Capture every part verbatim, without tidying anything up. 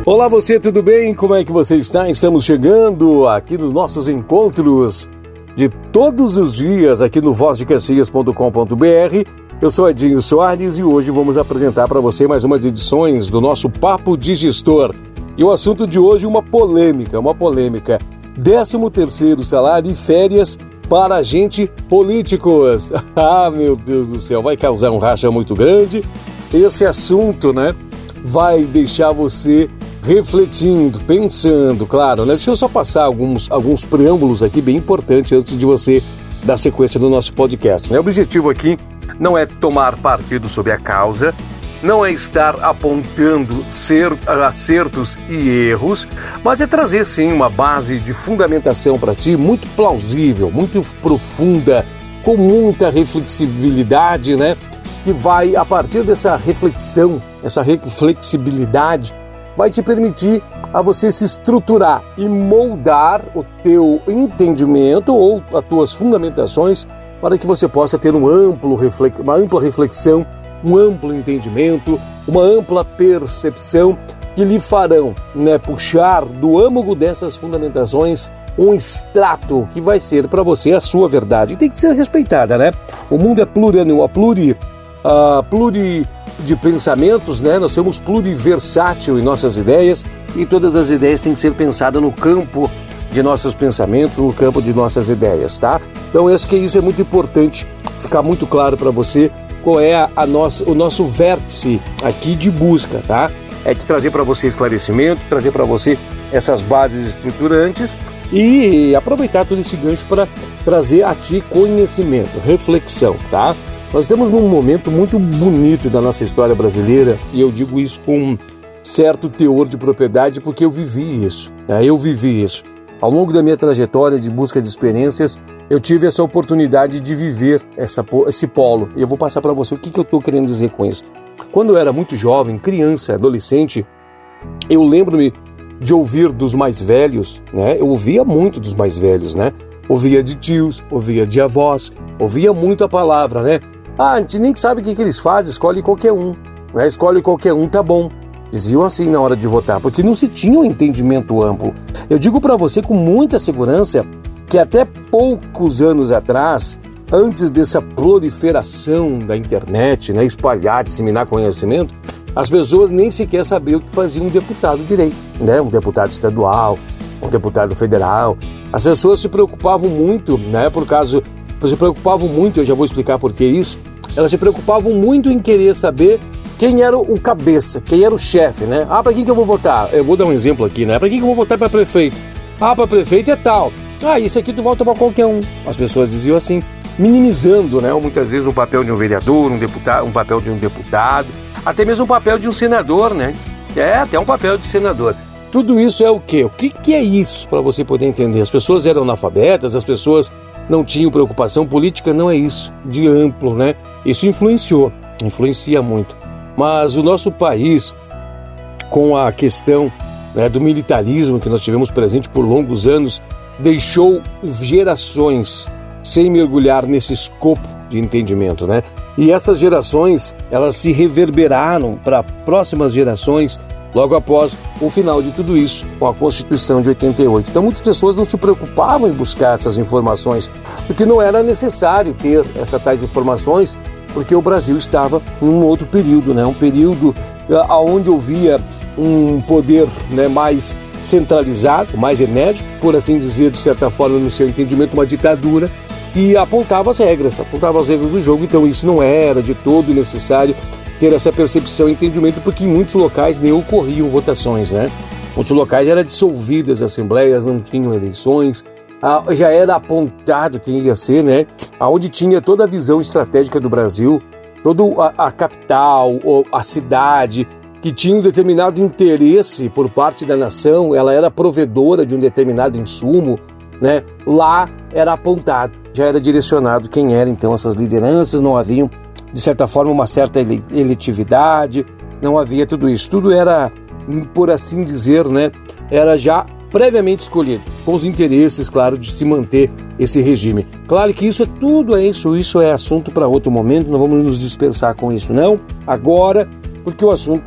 Olá você, tudo bem? Como é que você está? Estamos chegando aqui nos nossos encontros de todos os dias aqui no voz de caxias ponto com ponto b r. Eu sou Edinho Soares e hoje vamos apresentar para você mais umas edições do nosso Papo de Gestor. E o assunto de hoje é uma polêmica, uma polêmica. décimo terceiro salário e férias para agentes políticos. Ah, meu Deus do céu, vai causar um racha muito grande. Esse assunto, né, vai deixar você refletindo, pensando, claro, né? Deixa eu só passar alguns, alguns preâmbulos aqui bem importantes antes de você dar sequência no nosso podcast, né? O objetivo aqui não é tomar partido sobre a causa, não é estar apontando ser, acertos e erros, mas é trazer sim uma base de fundamentação para ti muito plausível, muito profunda, com muita reflexibilidade, né? Que vai, a partir dessa reflexão, essa reflexibilidade, vai te permitir a você se estruturar e moldar o teu entendimento ou as tuas fundamentações para que você possa ter um amplo, uma ampla reflexão, um amplo entendimento, uma ampla percepção que lhe farão, né, puxar do âmago dessas fundamentações um extrato que vai ser para você a sua verdade. E tem que ser respeitada, né? O mundo é plurianual, pluri, uh, pluri de pensamentos, né? Nós somos pluriversátil em nossas ideias e todas as ideias têm que ser pensadas no campo de nossos pensamentos, no campo de nossas ideias, tá? Então, acho que isso é muito importante ficar muito claro para você qual é a, a nossa, o nosso vértice aqui de busca, tá? É de trazer para você esclarecimento, trazer para você essas bases estruturantes e aproveitar todo esse gancho para trazer a ti conhecimento, reflexão, tá? Nós estamos num momento muito bonito da nossa história brasileira e eu digo isso com certo teor de propriedade porque eu vivi isso, né? Eu vivi isso. Ao longo da minha trajetória de busca de experiências, eu tive essa oportunidade de viver essa, esse polo. E eu vou passar para você o que, que eu estou querendo dizer com isso. Quando eu era muito jovem, criança, adolescente, eu lembro-me de ouvir dos mais velhos, né? Eu ouvia muito dos mais velhos, né? Ouvia de tios, ouvia de avós, ouvia muito a palavra, né? Ah, a gente nem sabe o que, que eles fazem, escolhe qualquer um, né? Escolhe qualquer um, tá bom. Diziam assim na hora de votar, porque não se tinha um entendimento amplo. Eu digo para você com muita segurança que até poucos anos atrás, antes dessa proliferação da internet, né, espalhar, disseminar conhecimento, as pessoas nem sequer sabiam o que fazia um deputado direito, né, um deputado estadual, um deputado federal. As pessoas se preocupavam muito, né, por causa, se preocupavam muito, eu já vou explicar por que isso, elas se preocupavam muito em querer saber quem era o cabeça, quem era o chefe, né? Ah, para quem que eu vou votar? Eu vou dar um exemplo aqui, né? Para quem que eu vou votar para prefeito? Ah, para prefeito é tal. Ah, isso aqui tu vota para qualquer um. As pessoas diziam assim, minimizando, né? Muitas vezes o papel de um vereador, um deputado, um papel de um deputado, até mesmo o papel de um senador, né? É, até um papel de senador. Tudo isso é o quê? O que que é isso para você poder entender? As pessoas eram analfabetas, as pessoas não tinham preocupação política, não é isso, de amplo, né? Isso influenciou, influencia muito. Mas o nosso país, com a questão, né, do militarismo que nós tivemos presente por longos anos, deixou gerações sem mergulhar nesse escopo de entendimento, né? E essas gerações, elas se reverberaram para próximas gerações logo após o final de tudo isso, com a Constituição de oitenta e oito. Então muitas pessoas não se preocupavam em buscar essas informações, porque não era necessário ter essas tais informações, porque o Brasil estava em um outro período, né? Um período onde havia um poder, né, mais centralizado, mais enérgico, por assim dizer, de certa forma, no seu entendimento, uma ditadura, que apontava as regras, apontava as regras do jogo. Então isso não era de todo necessário ter essa percepção e entendimento, porque em muitos locais nem ocorriam votações, né? Muitos locais eram dissolvidas assembleias, não tinham eleições, ah, já era apontado quem ia ser, né? Aonde tinha toda a visão estratégica do Brasil, toda a, a capital, a cidade, que tinha um determinado interesse por parte da nação, ela era provedora de um determinado insumo, né? Lá era apontado, já era direcionado quem eram então essas lideranças, não haviam, de certa forma, uma certa eletividade, não havia tudo isso, tudo era, por assim dizer, né? Era já previamente escolhido, com os interesses, claro, de se manter esse regime. Claro que isso é tudo, é isso, isso é assunto para outro momento, não vamos nos dispersar com isso, não, agora, porque o assunto é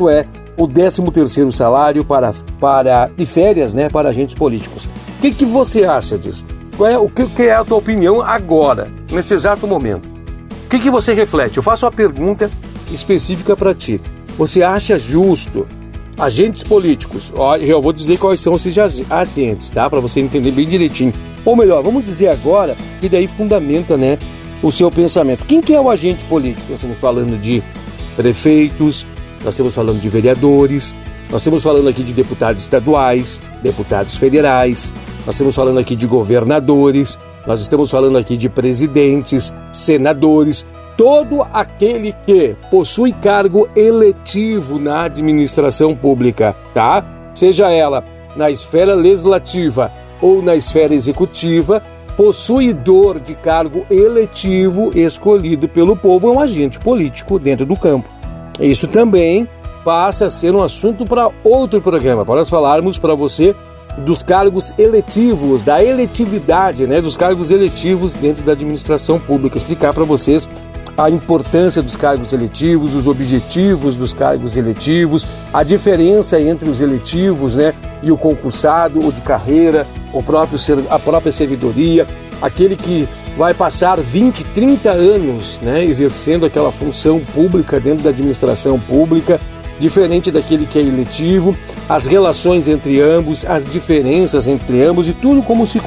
o décimo terceiro salário para, para, de férias, né, para agentes políticos. O que, que você acha disso? Qual é, o que, que é a tua opinião agora, nesse exato momento? O que, que você reflete? Eu faço uma pergunta específica para ti. Você acha justo agentes políticos? Ó, eu vou dizer quais são esses agentes, tá? Para você entender bem direitinho. Ou melhor, vamos dizer agora, que daí fundamenta, né, o seu pensamento. Quem que é o agente político? Nós estamos falando de prefeitos, nós estamos falando de vereadores, nós estamos falando aqui de deputados estaduais, deputados federais, nós estamos falando aqui de governadores, nós estamos falando aqui de presidentes, senadores, todo aquele que possui cargo eletivo na administração pública, tá? Seja ela na esfera legislativa ou na esfera executiva, possuidor de cargo eletivo escolhido pelo povo é um agente político dentro do campo. Isso também passa a ser um assunto para outro programa, para nós falarmos para você dos cargos eletivos, da eletividade, né, dos cargos eletivos dentro da administração pública, explicar para vocês a importância dos cargos eletivos, os objetivos dos cargos eletivos, a diferença entre os eletivos, né, e o concursado, o de carreira, o próprio, a própria servidoria, aquele que vai passar vinte, trinta anos, né, exercendo aquela função pública dentro da administração pública, diferente daquele que é eletivo, as relações entre ambos, as diferenças entre ambos e tudo como se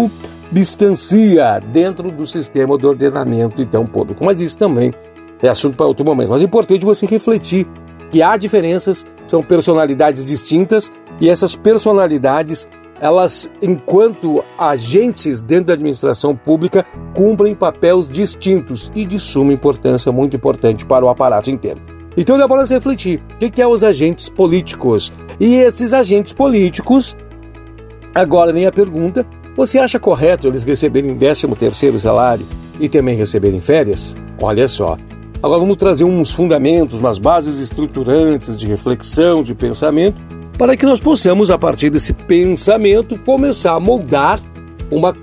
substancia dentro do sistema de ordenamento então público. Mas isso também é assunto para outro momento. Mas é importante você refletir que há diferenças, são personalidades distintas e essas personalidades, elas, enquanto agentes dentro da administração pública, cumprem papéis distintos e de suma importância, muito importante para o aparato inteiro. Então dá para você refletir, o que é os agentes políticos? E esses agentes políticos, agora vem a pergunta, você acha correto eles receberem décimo terceiro salário e também receberem férias? Olha só. Agora vamos trazer uns fundamentos, umas bases estruturantes de reflexão, de pensamento, para que nós possamos, a partir desse pensamento, começar a moldar uma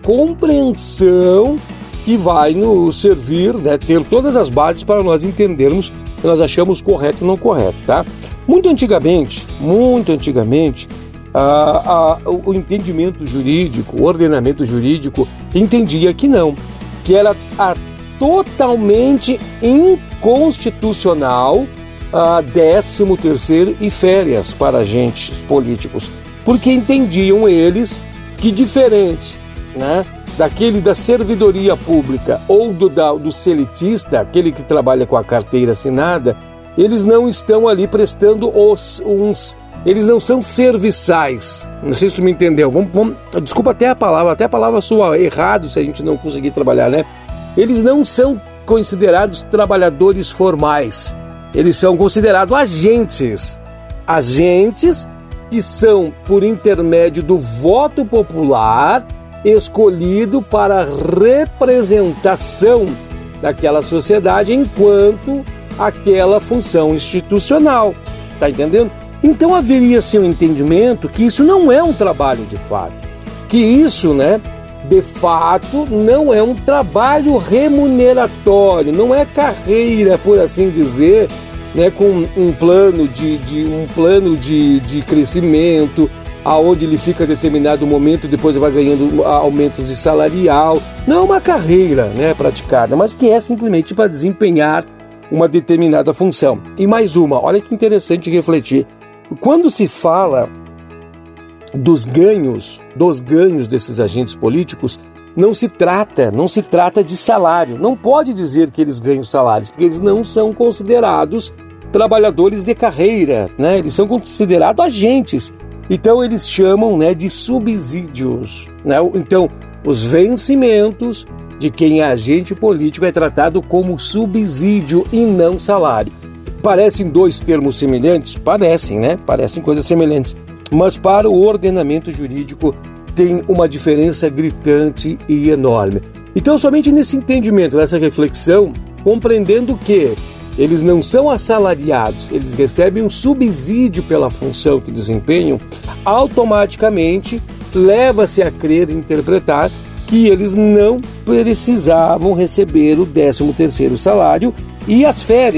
compreensão que vai nos servir, né, ter todas as bases para nós entendermos que nós achamos correto ou não correto, tá? Muito antigamente, muito antigamente, a, a, o entendimento jurídico, o ordenamento jurídico, entendia que não, que era a, totalmente inconstitucional a décimo terceiro e férias para agentes políticos, porque entendiam eles que diferente, né, daquele da servidoria pública ou do, da, do seletista, aquele que trabalha com a carteira assinada, eles não estão ali prestando os, uns... Eles não são serviçais. Não sei se tu me entendeu. Vamos, vamos, desculpa até a palavra, até a palavra soa errado se a gente não conseguir trabalhar, né? Eles não são considerados trabalhadores formais. Eles são considerados agentes. Agentes que são, por intermédio do voto popular, escolhido para representação daquela sociedade enquanto aquela função institucional, tá entendendo? Então haveria sim um entendimento que isso não é um trabalho de fato, que isso, né, de fato não é um trabalho remuneratório, não é carreira, por assim dizer, né, com um plano de, de um plano de, de crescimento, aonde ele fica determinado momento, depois vai ganhando aumentos de salarial. Não é uma carreira, né, praticada, mas que é simplesmente para desempenhar uma determinada função. E mais uma, olha que interessante refletir. Quando se fala dos ganhos, dos ganhos desses agentes políticos, não se trata, não se trata de salário. Não pode dizer que eles ganham salários, porque eles não são considerados trabalhadores de carreira, né? Eles são considerados agentes. Então eles chamam, né, de subsídios, né? Então os vencimentos de quem é agente político é tratado como subsídio e não salário. Parecem dois termos semelhantes? Parecem, né? Parecem coisas semelhantes. Mas para o ordenamento jurídico tem uma diferença gritante e enorme. Então somente nesse entendimento, nessa reflexão, compreendendo que eles não são assalariados, eles recebem um subsídio pela função que desempenham, automaticamente leva-se a crer e interpretar que eles não precisavam receber o décimo terceiro salário e as férias,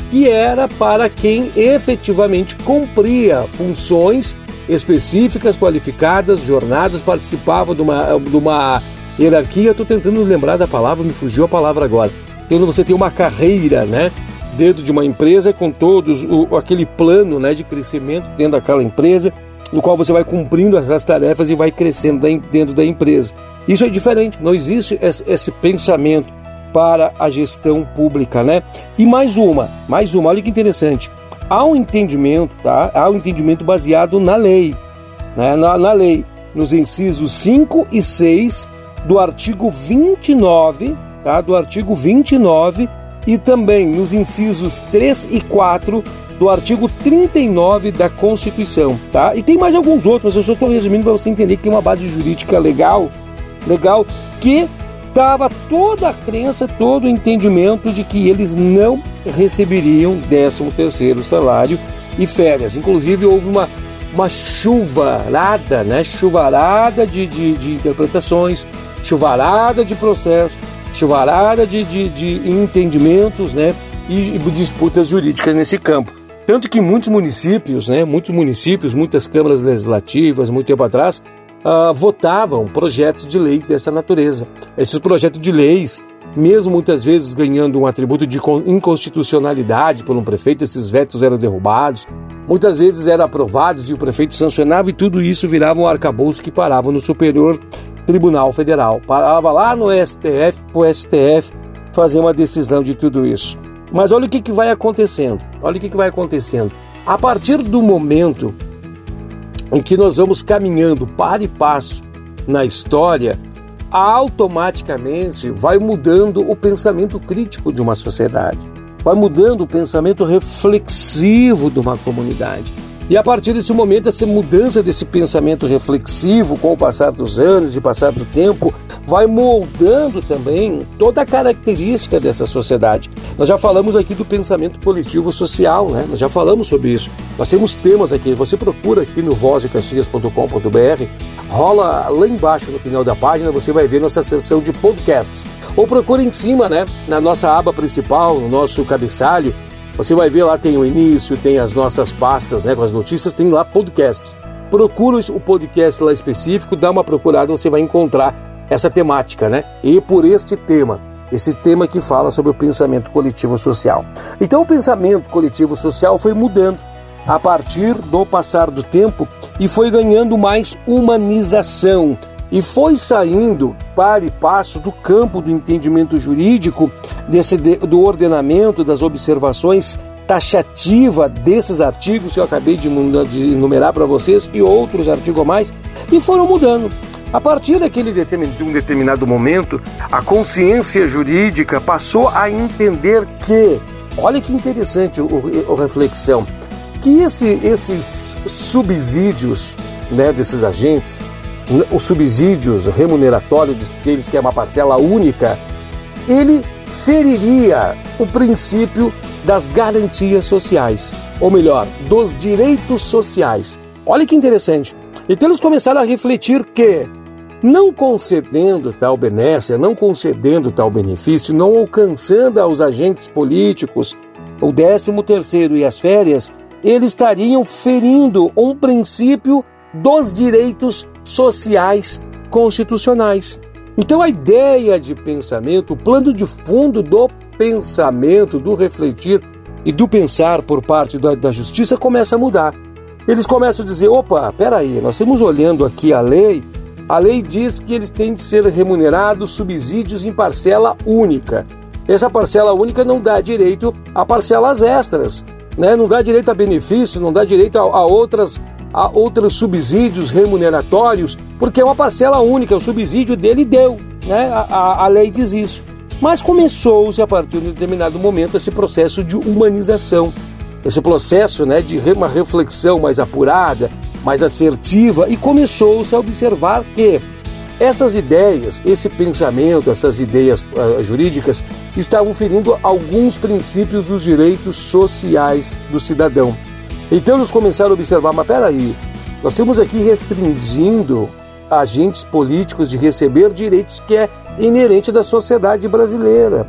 que era para quem efetivamente cumpria funções específicas, qualificadas, jornadas, participava de uma, de uma hierarquia. Estou tentando lembrar da palavra, me fugiu a palavra agora. Quando você tem uma carreira, né, dentro de uma empresa com todos o, aquele plano, né, de crescimento dentro daquela empresa, no qual você vai cumprindo as tarefas e vai crescendo dentro da empresa. Isso é diferente, não existe esse, esse pensamento para a gestão pública, né? E mais uma, mais uma, olha que interessante. Há um entendimento, tá? Há um entendimento baseado na lei, né? Na, na lei, nos incisos cinco e seis do artigo vinte e nove, tá? Do artigo vinte e nove e também nos incisos três e quatro do artigo trinta e nove da Constituição, tá? E tem mais alguns outros, mas eu só estou resumindo para você entender que tem uma base jurídica legal, legal, que dava toda a crença, todo o entendimento de que eles não receberiam décimo terceiro salário e férias. Inclusive houve uma, uma chuvarada, né? Chuvarada de, de, de interpretações, chuvarada de processos, chuvarada de, de, de entendimentos, né? E, e disputas jurídicas nesse campo. Tanto que muitos municípios, né? Muitos municípios, muitas câmaras legislativas, muito tempo atrás, Uh, votavam projetos de lei dessa natureza. Esses projetos de leis, mesmo muitas vezes ganhando um atributo de inconstitucionalidade por um prefeito, esses vetos eram derrubados, muitas vezes eram aprovados e o prefeito sancionava, e tudo isso virava um arcabouço que parava no Superior Tribunal Federal. Parava lá no S T F, para o S T F fazer uma decisão de tudo isso. Mas olha o que, que vai acontecendo. Olha o que, que vai acontecendo. A partir do momento em que nós vamos caminhando para e passo na história, automaticamente vai mudando o pensamento crítico de uma sociedade, vai mudando o pensamento reflexivo de uma comunidade. E a partir desse momento, essa mudança desse pensamento reflexivo, com o passar dos anos e passar do tempo, vai moldando também toda a característica dessa sociedade. Nós já falamos aqui do pensamento coletivo social, né? Nós já falamos sobre isso. Nós temos temas aqui. Você procura aqui no voz de caxias ponto com ponto b r, rola lá embaixo no final da página, você vai ver nossa seção de podcasts. Ou procura em cima, né? Na nossa aba principal, no nosso cabeçalho, você vai ver lá, tem o início, tem as nossas pastas, né, com as notícias, tem lá podcasts. Procura o podcast lá específico, dá uma procurada, você vai encontrar essa temática, né? E por este tema, esse tema que fala sobre o pensamento coletivo social. Então o pensamento coletivo social foi mudando a partir do passar do tempo e foi ganhando mais humanização. E foi saindo para e passo do campo do entendimento jurídico, desse, do ordenamento, das observações taxativa desses artigos que eu acabei de enumerar para vocês e outros artigos a mais, e foram mudando. A partir daquele de um determinado momento, a consciência jurídica passou a entender que, olha que interessante a reflexão, que esse, esses subsídios, né, desses agentes, os subsídios remuneratórios deles, que é uma parcela única, ele feriria o princípio das garantias sociais, ou melhor, dos direitos sociais. Olha que interessante. Então eles começaram a refletir que, não concedendo tal benécia, não concedendo tal benefício, não alcançando aos agentes políticos o décimo terceiro e as férias, eles estariam ferindo um princípio dos direitos sociais constitucionais. Então a ideia de pensamento, o plano de fundo do pensamento, do refletir e do pensar por parte da, da justiça começa a mudar. Eles começam a dizer, opa, peraí, nós estamos olhando aqui a lei, a lei diz que eles têm de ser remunerados subsídios em parcela única. Essa parcela única não dá direito a parcelas extras, né? Não dá direito a benefícios, não dá direito a, a outras a outros subsídios remuneratórios, porque é uma parcela única, o subsídio dele deu, né? A, a, a lei diz isso. Mas começou-se a partir de um determinado momento esse processo de humanização, esse processo, né, de uma reflexão mais apurada, mais assertiva, e começou-se a observar que essas ideias, esse pensamento, essas ideias uh, jurídicas estavam ferindo alguns princípios dos direitos sociais do cidadão. Então eles começaram a observar, mas peraí, nós estamos aqui restringindo agentes políticos de receber direitos que é inerente da sociedade brasileira.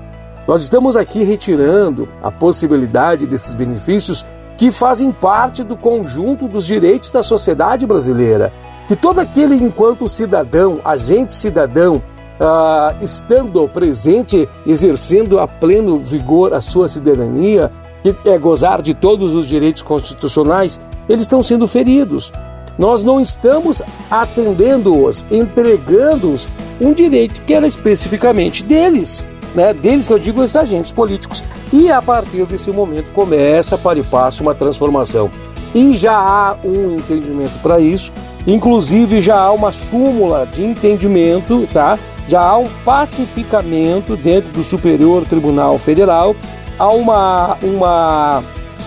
Nós estamos aqui retirando a possibilidade desses benefícios que fazem parte do conjunto dos direitos da sociedade brasileira. Que todo aquele, enquanto cidadão, agente cidadão, ah, estando presente, exercendo a pleno vigor a sua cidadania, que é gozar de todos os direitos constitucionais, eles estão sendo feridos. Nós não estamos atendendo-os, entregando-os um direito que era especificamente deles, né? Deles que eu digo, esses agentes políticos. E a partir desse momento começa para e passo uma transformação. E já há um entendimento para isso, inclusive já há uma súmula de entendimento, tá? Já há um pacificamento dentro do Superior Tribunal Federal, há uma, uma,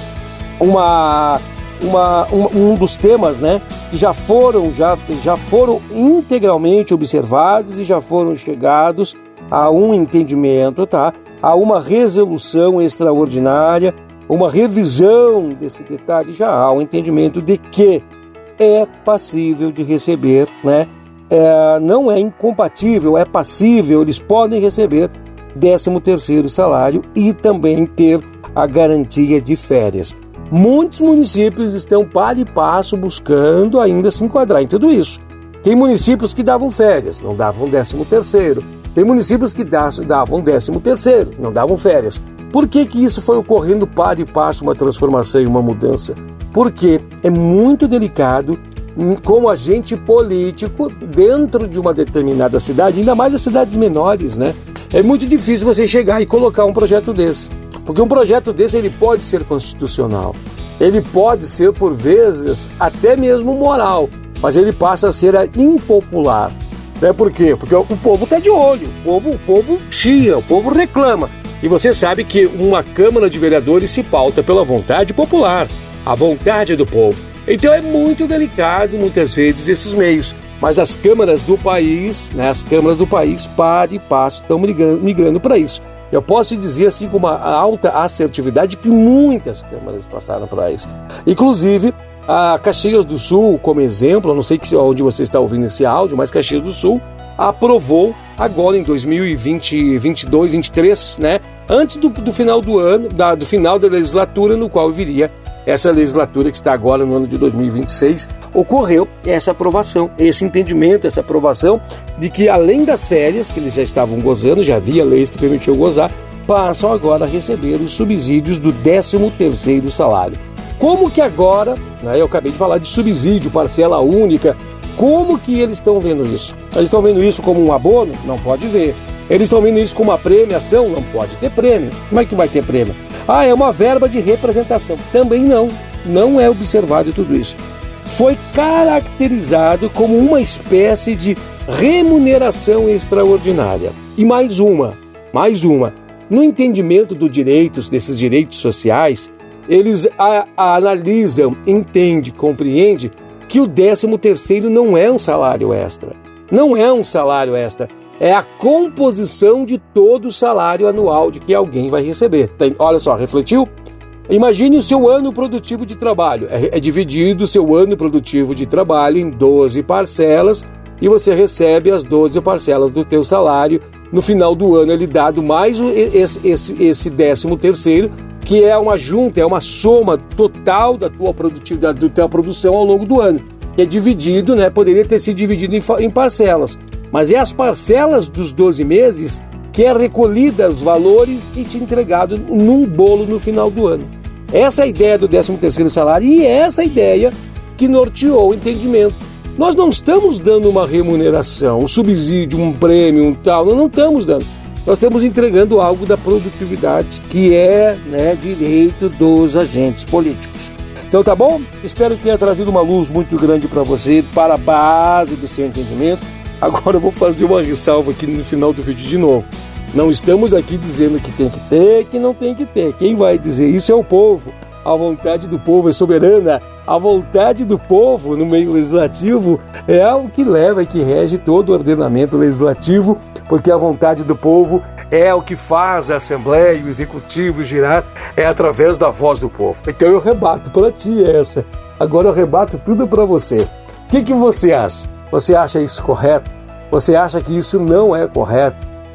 uma, uma, um, um dos temas, né, que já foram, já, já foram integralmente observados e já foram chegados a um entendimento, tá? A uma resolução extraordinária, uma revisão desse detalhe, já há um entendimento de que é passível de receber, né? É, não é incompatível, é passível, eles podem receber décimo terceiro salário e também ter a garantia de férias. Muitos municípios estão para e passo buscando ainda se enquadrar em tudo isso. Tem municípios que davam férias, não davam décimo terceiro. Tem municípios que davam décimo terceiro, não davam férias. Por que que isso foi ocorrendo para e passo uma transformação e uma mudança? Porque é muito delicado como agente político dentro de uma determinada cidade, ainda mais as cidades menores, né? É muito difícil você chegar e colocar um projeto desse. Porque um projeto desse ele pode ser constitucional. Ele pode ser, por vezes, até mesmo moral. Mas ele passa a ser impopular. É por quê? Porque o povo está de olho, o povo, o povo chia, o povo reclama. E você sabe que uma Câmara de Vereadores se pauta pela vontade popular, a vontade do povo. Então é muito delicado, muitas vezes, esses meios. Mas as câmaras do país, né, as câmaras do país, para e passo, estão migrando, migrando para isso. Eu posso dizer, assim, com uma alta assertividade, que muitas câmaras passaram para isso. Inclusive, a Caxias do Sul, como exemplo, eu não sei onde você está ouvindo esse áudio, mas Caxias do Sul aprovou agora em dois mil e vinte, vinte e dois, vinte e três, né, antes do, do final do ano, da, do final da legislatura, no qual viria essa legislatura que está agora no ano de dois mil e vinte e seis, ocorreu essa aprovação, esse entendimento, essa aprovação de que além das férias, que eles já estavam gozando, já havia leis que permitiam gozar, passam agora a receber os subsídios do décimo terceiro salário. Como que agora, né, eu acabei de falar de subsídio, parcela única, como que eles estão vendo isso? Eles estão vendo isso como um abono? Não pode ver. Eles estão vendo isso como uma premiação? Não pode ter prêmio. Como é que vai ter prêmio? Ah, é uma verba de representação. Também não. Não é observado tudo isso. Foi caracterizado como uma espécie de remuneração extraordinária. E mais uma, mais uma. No entendimento dos direitos, desses direitos sociais, eles a, a analisam, entendem, compreendem que o décimo terceiro não é um salário extra. Não é um salário extra. É a composição de todo o salário anual de que alguém vai receber. Tem, olha só, refletiu? Imagine o seu ano produtivo de trabalho. É, é dividido o seu ano produtivo de trabalho em doze parcelas e você recebe as doze parcelas do teu salário. No final do ano ele dado mais esse, esse, esse décimo terceiro, que é uma junta, é uma soma total da tua produtividade, da tua produção ao longo do ano. Que é dividido, né? Poderia ter sido dividido em, em parcelas. Mas é as parcelas dos doze meses que é recolhida os valores e te entregado num bolo no final do ano. Essa é a ideia do décimo terceiro salário e é essa a ideia que norteou o entendimento. Nós não estamos dando uma remuneração, um subsídio, um prêmio, um tal, nós não estamos dando. Nós estamos entregando algo da produtividade, que é, né, direito dos agentes políticos. Então tá bom? Espero que tenha trazido uma luz muito grande para você, para a base do seu entendimento. Agora eu vou fazer uma ressalva aqui no final do vídeo de novo. Não estamos aqui dizendo que tem que ter, que não tem que ter. Quem vai dizer isso é o povo. A vontade do povo é soberana. A vontade do povo no meio legislativo é algo que leva e que rege todo o ordenamento legislativo, porque a vontade do povo é o que faz a Assembleia e o Executivo girar, é através da voz do povo. Então eu rebato para ti essa. Agora eu rebato tudo para você. O que, que você acha? Você acha isso correto? Você acha que isso não é correto?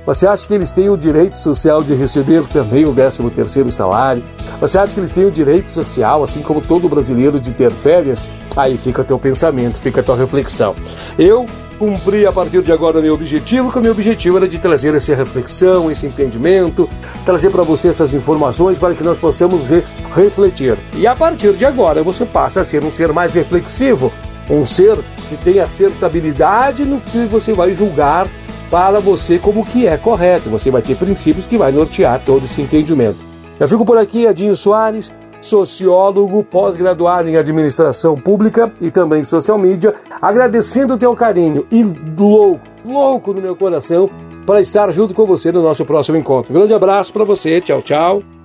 Você acha que eles têm o direito social de receber também o décimo terceiro salário? Você acha que eles têm o direito social, assim como todo brasileiro, de ter férias? Aí fica teu pensamento, fica a tua reflexão. Eu cumpri a partir de agora o meu objetivo, que o meu objetivo era de trazer essa reflexão, esse entendimento, trazer para você essas informações para que nós possamos re- refletir. E a partir de agora você passa a ser um ser mais reflexivo, um ser que tem acertabilidade no que você vai julgar para você como que é correto. Você vai ter princípios que vai nortear todo esse entendimento. Eu fico por aqui, Edinho Soares, sociólogo, pós-graduado em administração pública e também social media, agradecendo o teu carinho e louco, louco no meu coração para estar junto com você no nosso próximo encontro. Um grande abraço para você, tchau, tchau.